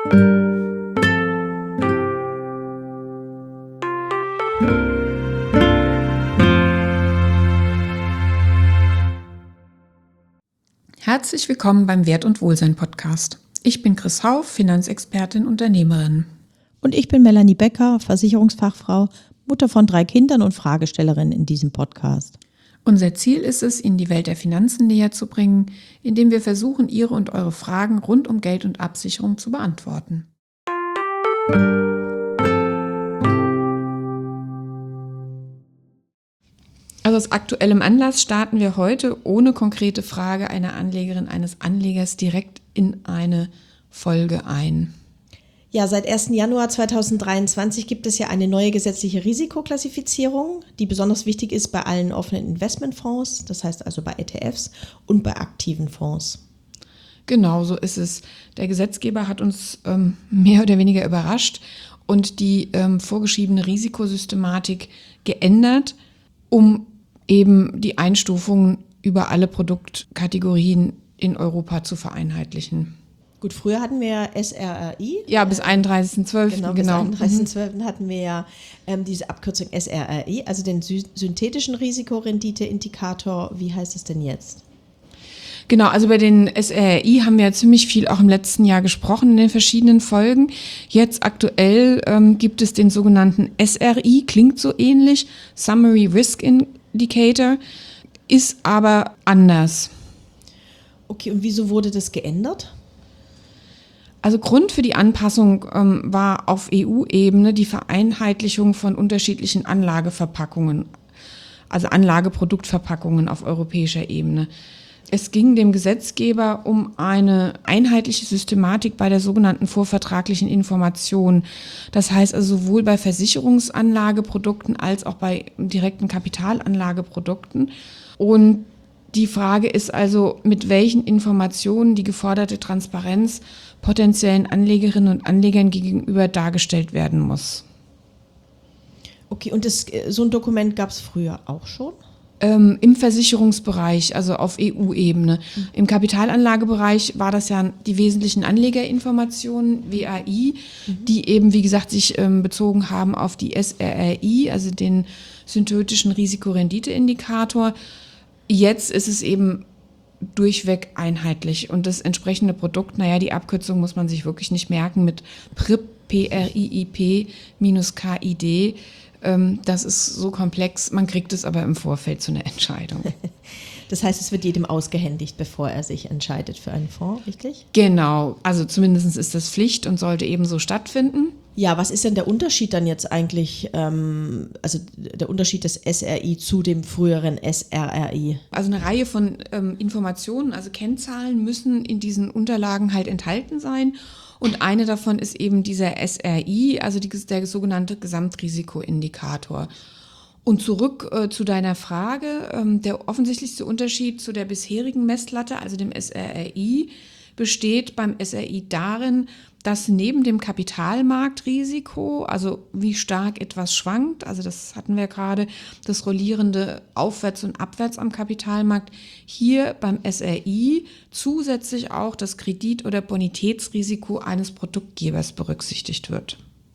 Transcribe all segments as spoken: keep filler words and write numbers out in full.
Herzlich willkommen beim Wert und Wohlsein Podcast. Ich bin Chris Hauff, Finanzexpertin, Unternehmerin. Und ich bin Melanie Becker, Versicherungsfachfrau, Mutter von drei Kindern und Fragestellerin in diesem Podcast. Unser Ziel ist es, Ihnen die Welt der Finanzen näher zu bringen, indem wir versuchen, Ihre und eure Fragen rund um Geld und Absicherung zu beantworten. Also aus aktuellem Anlass starten wir heute ohne konkrete Frage einer Anlegerin, eines Anlegers direkt in eine Folge ein. Ja, seit ersten Januar zweitausenddreiundzwanzig gibt es ja eine neue gesetzliche Risikoklassifizierung, die besonders wichtig ist bei allen offenen Investmentfonds, das heißt also bei E T Fs und bei aktiven Fonds. Genau, so ist es. Der Gesetzgeber hat uns ähm, mehr oder weniger überrascht und die ähm, vorgeschriebene Risikosystematik geändert, um eben die Einstufungen über alle Produktkategorien in Europa zu vereinheitlichen. Gut, früher hatten wir ja S R R I. Ja, bis einunddreißigsten zwölften Genau, bis einunddreißigsten zwölften hatten wir ja ähm, diese Abkürzung S R R I, also den sy- synthetischen Risikorenditeindikator. Wie heißt es denn jetzt? Genau, also bei den S R R I haben wir ja ziemlich viel auch im letzten Jahr gesprochen in den verschiedenen Folgen. Jetzt aktuell ähm, gibt es den sogenannten S R I, klingt so ähnlich, Summary Risk Indicator, ist aber anders. Okay, und wieso wurde das geändert? Also Grund für die Anpassung ähm, war auf E U-Ebene die Vereinheitlichung von unterschiedlichen Anlageverpackungen, also Anlageproduktverpackungen auf europäischer Ebene. Es ging dem Gesetzgeber um eine einheitliche Systematik bei der sogenannten vorvertraglichen Information. Das heißt also sowohl bei Versicherungsanlageprodukten als auch bei direkten Kapitalanlageprodukten. Und die Frage ist also, mit welchen Informationen die geforderte Transparenz potenziellen Anlegerinnen und Anlegern gegenüber dargestellt werden muss. Okay, und das, so ein Dokument gab es früher auch schon? Ähm, Im Versicherungsbereich, also auf E U-Ebene. Mhm. Im Kapitalanlagebereich war das ja die wesentlichen Anlegerinformationen, W A I, mhm. die eben, wie gesagt, sich ähm, bezogen haben auf die S R R I, also den synthetischen Risikorenditeindikator. Jetzt ist es eben durchweg einheitlich und das entsprechende Produkt, naja, die Abkürzung muss man sich wirklich nicht merken mit P R I P, P R I I P minus K I D. Das ist so komplex, man kriegt es aber im Vorfeld zu einer Entscheidung. Das heißt, es wird jedem ausgehändigt, bevor er sich entscheidet für einen Fonds, richtig? Genau, also zumindest ist das Pflicht und sollte eben so stattfinden. Ja, was ist denn der Unterschied dann jetzt eigentlich, ähm, also der Unterschied des S R I zu dem früheren S R R I? Also eine Reihe von ähm, Informationen, also Kennzahlen müssen in diesen Unterlagen halt enthalten sein. Und eine davon ist eben dieser S R I, also die, der sogenannte Gesamtrisikoindikator. Und zurück äh, zu deiner Frage, ähm, der offensichtlichste Unterschied zu der bisherigen Messlatte, also dem S R R I, besteht beim S R I darin, dass neben dem Kapitalmarktrisiko, also wie stark etwas schwankt, also das hatten wir gerade, das rollierende Aufwärts und Abwärts am Kapitalmarkt, hier beim S R I zusätzlich auch das Kredit- oder Bonitätsrisiko eines Produktgebers berücksichtigt wird.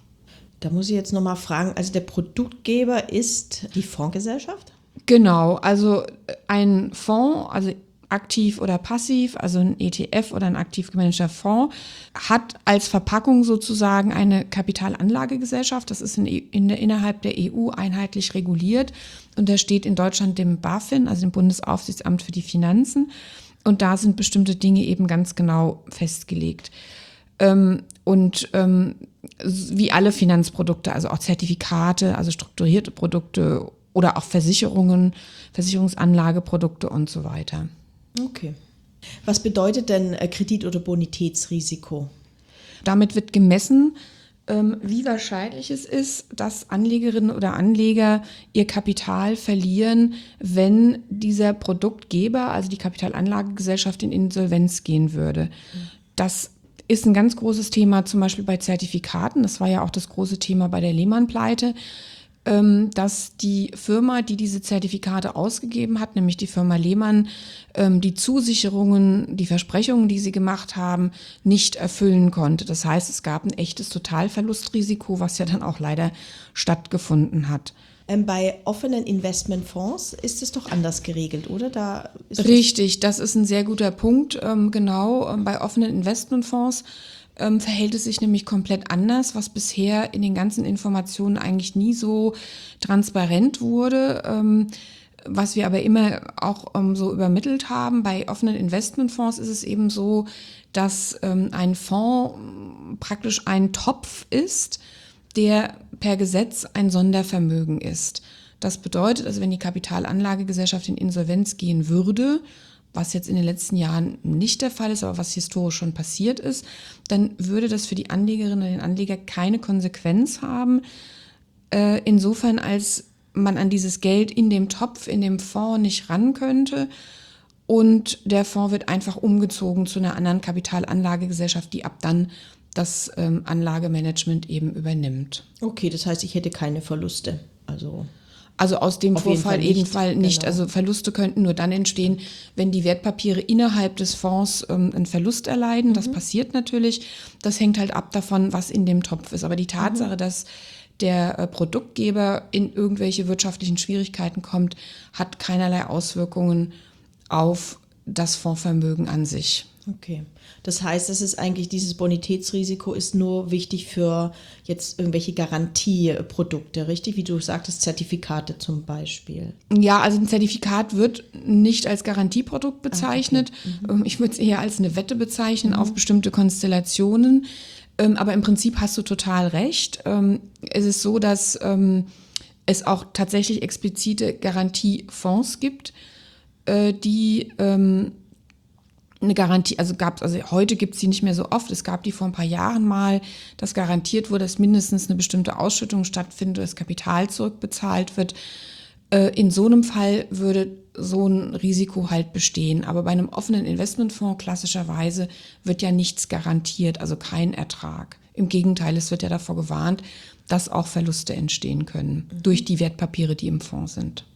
Da muss ich jetzt nochmal fragen, also der Produktgeber ist die Fondsgesellschaft? Genau, also ein Fonds, also aktiv oder passiv, also ein E T F oder ein aktiv gemanagter Fonds, hat als Verpackung sozusagen eine Kapitalanlagegesellschaft. Das ist in, in der, innerhalb der E U einheitlich reguliert. Untersteht in Deutschland dem BaFin, also dem Bundesaufsichtsamt für die Finanzen. Und da sind bestimmte Dinge eben ganz genau festgelegt. Ähm, und ähm, wie alle Finanzprodukte, also auch Zertifikate, also strukturierte Produkte oder auch Versicherungen, Versicherungsanlageprodukte und so weiter. Okay. Was bedeutet denn Kredit- oder Bonitätsrisiko? Damit wird gemessen, wie wahrscheinlich es ist, dass Anlegerinnen oder Anleger ihr Kapital verlieren, wenn dieser Produktgeber, also die Kapitalanlagegesellschaft, in Insolvenz gehen würde. Das ist ein ganz großes Thema, zum Beispiel bei Zertifikaten. Das war ja auch das große Thema bei der Lehman-Pleite. dass die Firma, die diese Zertifikate ausgegeben hat, nämlich die Firma Lehmann, die Zusicherungen, die Versprechungen, die sie gemacht haben, nicht erfüllen konnte. Das heißt, es gab ein echtes Totalverlustrisiko, was ja dann auch leider stattgefunden hat. Bei offenen Investmentfonds ist es doch anders geregelt, oder? Da ist Richtig, das ist ein sehr guter Punkt. Genau, bei offenen Investmentfonds Ähm, verhält es sich nämlich komplett anders, was bisher in den ganzen Informationen eigentlich nie so transparent wurde, ähm, was wir aber immer auch ähm, so übermittelt haben. Bei offenen Investmentfonds ist es eben so, dass ähm, ein Fonds praktisch ein Topf ist, der per Gesetz ein Sondervermögen ist. Das bedeutet, also wenn die Kapitalanlagegesellschaft in Insolvenz gehen würde, was jetzt in den letzten Jahren nicht der Fall ist, aber was historisch schon passiert ist, dann würde das für die Anlegerinnen und den Anleger keine Konsequenz haben, äh, insofern als man an dieses Geld in dem Topf, in dem Fonds nicht ran könnte und der Fonds wird einfach umgezogen zu einer anderen Kapitalanlagegesellschaft, die ab dann das ähm, Anlagemanagement eben übernimmt. Okay, das heißt, ich hätte keine Verluste, also... Also aus dem Vorfall jeden Fall nicht. Genau. Also Verluste könnten nur dann entstehen, wenn die Wertpapiere innerhalb des Fonds ähm, einen Verlust erleiden. Das mhm. passiert natürlich. Das hängt halt ab davon, was in dem Topf ist. Aber die Tatsache, mhm. dass der äh, Produktgeber in irgendwelche wirtschaftlichen Schwierigkeiten kommt, hat keinerlei Auswirkungen auf das Fondsvermögen an sich. Okay. Das heißt, es ist eigentlich, dieses Bonitätsrisiko ist nur wichtig für jetzt irgendwelche Garantieprodukte, richtig? Wie du sagtest, Zertifikate zum Beispiel. Ja, also ein Zertifikat wird nicht als Garantieprodukt bezeichnet. Ah, okay. mhm. Ich würde es eher als eine Wette bezeichnen mhm. auf bestimmte Konstellationen. Aber im Prinzip hast du total recht. Es ist so, dass es auch tatsächlich explizite Garantiefonds gibt, die eine Garantie, also gab also heute gibt es die nicht mehr so oft, es gab die vor ein paar Jahren mal, dass garantiert wurde, dass mindestens eine bestimmte Ausschüttung stattfindet, das Kapital zurückbezahlt wird. In so einem Fall würde so ein Risiko halt bestehen. Aber bei einem offenen Investmentfonds klassischerweise wird ja nichts garantiert, also kein Ertrag. Im Gegenteil, es wird ja davor gewarnt, dass auch Verluste entstehen können mhm. durch die Wertpapiere, die im Fonds sind.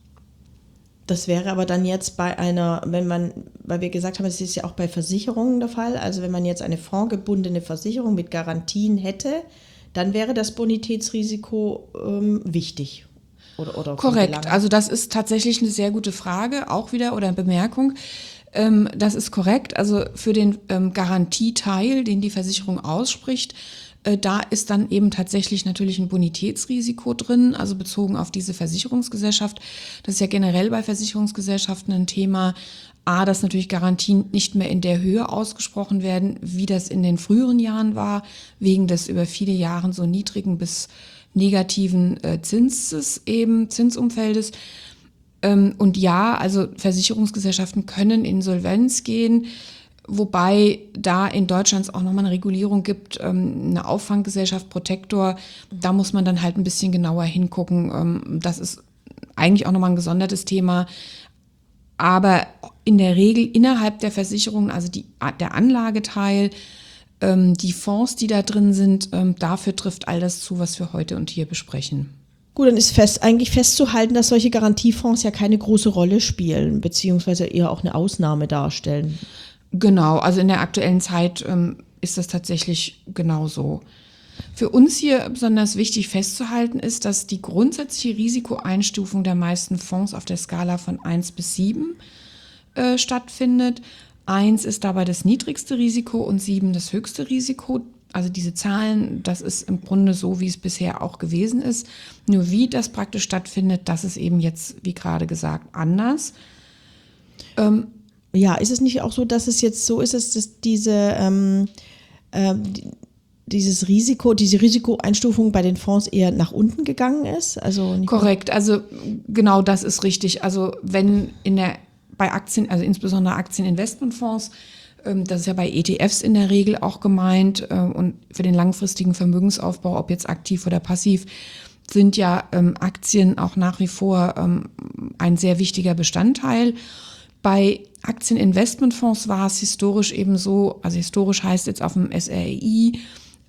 Das wäre aber dann jetzt bei einer, wenn man, weil wir gesagt haben, es ist ja auch bei Versicherungen der Fall, also wenn man jetzt eine fondgebundene Versicherung mit Garantien hätte, dann wäre das Bonitätsrisiko ähm, wichtig. Oder, oder Korrekt, also das ist tatsächlich eine sehr gute Frage, auch wieder, oder Bemerkung. Ähm, das ist korrekt, also für den ähm, Garantieteil, den die Versicherung ausspricht, äh, da ist dann eben tatsächlich natürlich ein Bonitätsrisiko drin, also bezogen auf diese Versicherungsgesellschaft. Das ist ja generell bei Versicherungsgesellschaften ein Thema, A, dass natürlich Garantien nicht mehr in der Höhe ausgesprochen werden, wie das in den früheren Jahren war, wegen des über viele Jahre so niedrigen bis negativen äh, Zinses eben, Zinsumfeldes. Ähm, und ja, also Versicherungsgesellschaften können in Insolvenz gehen, wobei da in Deutschland es auch nochmal eine Regulierung gibt, ähm, eine Auffanggesellschaft, Protektor, da muss man dann halt ein bisschen genauer hingucken. Ähm, das ist eigentlich auch nochmal ein gesondertes Thema. Aber in der Regel innerhalb der Versicherung, also die, der Anlageteil, die Fonds, die da drin sind, dafür trifft all das zu, was wir heute und hier besprechen. Gut, dann ist fest, eigentlich festzuhalten, dass solche Garantiefonds ja keine große Rolle spielen, beziehungsweise eher auch eine Ausnahme darstellen. Genau, also in der aktuellen Zeit ähm, ist das tatsächlich genauso. Für uns hier besonders wichtig festzuhalten ist, dass die grundsätzliche Risikoeinstufung der meisten Fonds auf der Skala von eins bis sieben äh, stattfindet. eins ist dabei das niedrigste Risiko und sieben das höchste Risiko. Also diese Zahlen, das ist im Grunde so, wie es bisher auch gewesen ist. Nur wie das praktisch stattfindet, das ist eben jetzt, wie gerade gesagt, anders. Ähm, ja, ist es nicht auch so, dass es jetzt so ist, dass diese, ähm, äh, dieses Risiko, diese Risikoeinstufung bei den Fonds eher nach unten gegangen ist? Also nicht korrekt, also genau das ist richtig. Also wenn in der bei Aktien, also insbesondere Aktieninvestmentfonds, das ist ja bei E T Fs in der Regel auch gemeint und für den langfristigen Vermögensaufbau, ob jetzt aktiv oder passiv, sind ja Aktien auch nach wie vor ein sehr wichtiger Bestandteil. Bei Aktieninvestmentfonds war es historisch eben so, also historisch heißt jetzt auf dem S R I,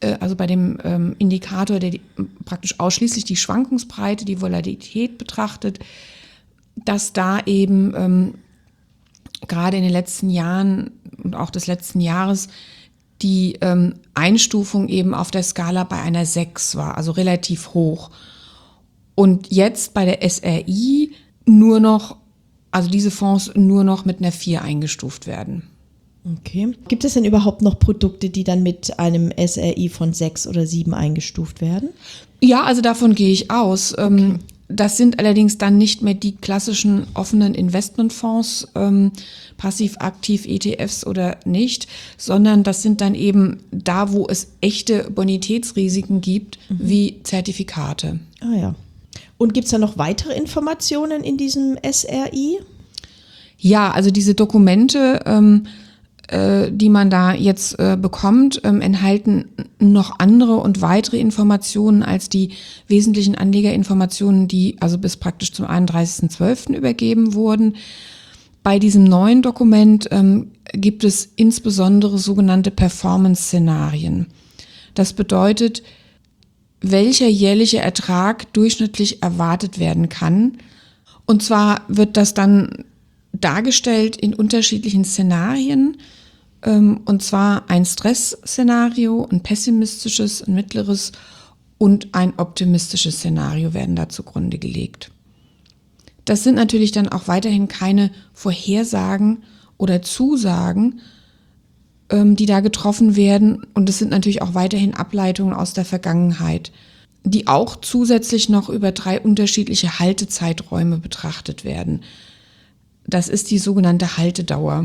äh, also bei dem ähm, Indikator, der die, praktisch ausschließlich die Schwankungsbreite, die Volatilität betrachtet, dass da eben ähm, gerade in den letzten Jahren und auch des letzten Jahres die ähm, Einstufung eben auf der Skala bei einer sechs war, also relativ hoch. Und jetzt bei der S R I nur noch, also diese Fonds nur noch mit einer vier eingestuft werden. Okay. Gibt es denn überhaupt noch Produkte, die dann mit einem S R I von sechs oder sieben eingestuft werden? Ja, also davon gehe ich aus. Okay. Das sind allerdings dann nicht mehr die klassischen offenen Investmentfonds, ähm, passiv-aktiv E T Fs oder nicht, sondern das sind dann eben da, wo es echte Bonitätsrisiken gibt, mhm. wie Zertifikate. Ah ja. Und gibt es da noch weitere Informationen in diesem S R I? Ja, also diese Dokumente, ähm, äh, die man da jetzt äh, bekommt, ähm, enthalten noch andere und weitere Informationen als die wesentlichen Anlegerinformationen, die also bis praktisch zum einunddreißigsten zwölften übergeben wurden. Bei diesem neuen Dokument ähm, gibt es insbesondere sogenannte Performance-Szenarien. Das bedeutet, welcher jährliche Ertrag durchschnittlich erwartet werden kann. Und zwar wird das dann dargestellt in unterschiedlichen Szenarien, ähm, und zwar ein Stress-Szenario, ein pessimistisches, ein mittleres und ein optimistisches Szenario werden da zugrunde gelegt. Das sind natürlich dann auch weiterhin keine Vorhersagen oder Zusagen, die da getroffen werden. Und es sind natürlich auch weiterhin Ableitungen aus der Vergangenheit, die auch zusätzlich noch über drei unterschiedliche Haltezeiträume betrachtet werden. Das ist die sogenannte Haltedauer.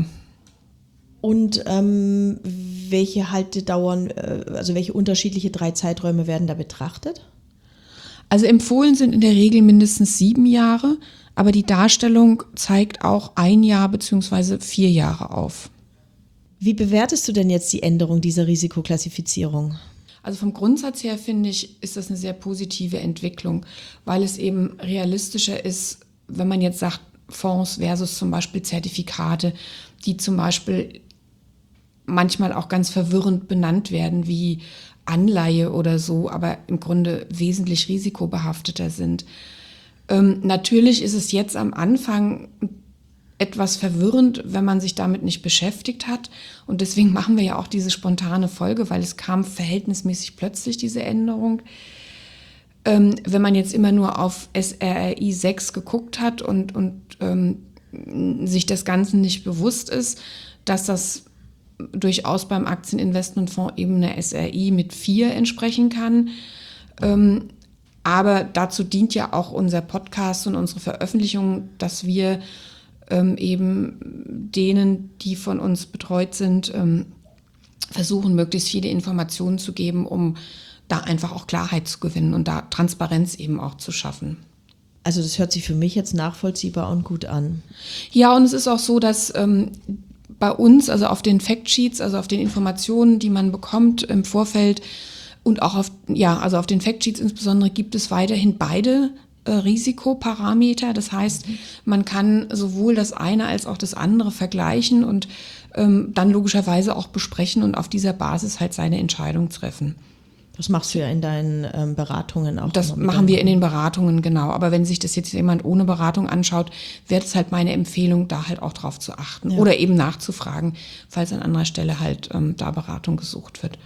Und ähm, welche Haltedauern, also welche unterschiedliche drei Zeiträume werden da betrachtet? Also empfohlen sind in der Regel mindestens sieben Jahre, aber die Darstellung zeigt auch ein Jahr bzw. vier Jahre auf. Wie bewertest du denn jetzt die Änderung dieser Risikoklassifizierung? Also vom Grundsatz her finde ich, ist das eine sehr positive Entwicklung, weil es eben realistischer ist, wenn man jetzt sagt, Fonds versus zum Beispiel Zertifikate, die zum Beispiel manchmal auch ganz verwirrend benannt werden wie Anleihe oder so, aber im Grunde wesentlich risikobehafteter sind. Ähm, natürlich ist es jetzt am Anfang etwas verwirrend, wenn man sich damit nicht beschäftigt hat. Und deswegen machen wir ja auch diese spontane Folge, weil es kam verhältnismäßig plötzlich, diese Änderung. Ähm, wenn man jetzt immer nur auf S R I sechs geguckt hat und, und ähm, sich des Ganzen nicht bewusst ist, dass das durchaus beim Aktieninvestmentfonds eben eine S R I mit vier entsprechen kann. Ähm, aber dazu dient ja auch unser Podcast und unsere Veröffentlichung, dass wir Ähm, eben denen, die von uns betreut sind, ähm, versuchen, möglichst viele Informationen zu geben, um da einfach auch Klarheit zu gewinnen und da Transparenz eben auch zu schaffen. Also das hört sich für mich jetzt nachvollziehbar und gut an. Ja, und es ist auch so, dass ähm, bei uns, also auf den Factsheets, also auf den Informationen, die man bekommt im Vorfeld und auch auf, ja, also auf den Factsheets insbesondere, gibt es weiterhin beide Risikoparameter. Das heißt, man kann sowohl das eine als auch das andere vergleichen und ähm, dann logischerweise auch besprechen und auf dieser Basis halt seine Entscheidung treffen. Das machst du ja in deinen ähm, Beratungen auch. Das machen wir in den Beratungen, genau. Aber wenn sich das jetzt jemand ohne Beratung anschaut, wäre es halt meine Empfehlung, da halt auch drauf zu achten. Ja. Oder eben nachzufragen, falls an anderer Stelle halt ähm, da Beratung gesucht wird.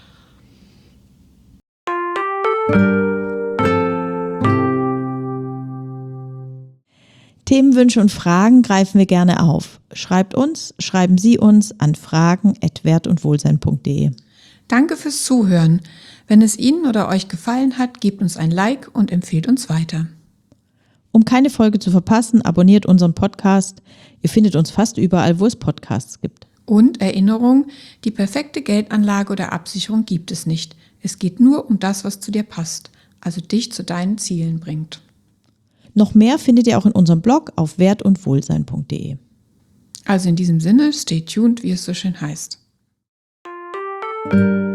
Themenwünsche und Fragen greifen wir gerne auf. Schreibt uns, schreiben Sie uns an fragen at wert und wohlsein punkt de. Danke fürs Zuhören. Wenn es Ihnen oder euch gefallen hat, gebt uns ein Like und empfehlt uns weiter. Um keine Folge zu verpassen, abonniert unseren Podcast. Ihr findet uns fast überall, wo es Podcasts gibt. Und Erinnerung, die perfekte Geldanlage oder Absicherung gibt es nicht. Es geht nur um das, was zu dir passt, also dich zu deinen Zielen bringt. Noch mehr findet ihr auch in unserem Blog auf wert und wohlsein punkt de. Also in diesem Sinne, stay tuned, wie es so schön heißt.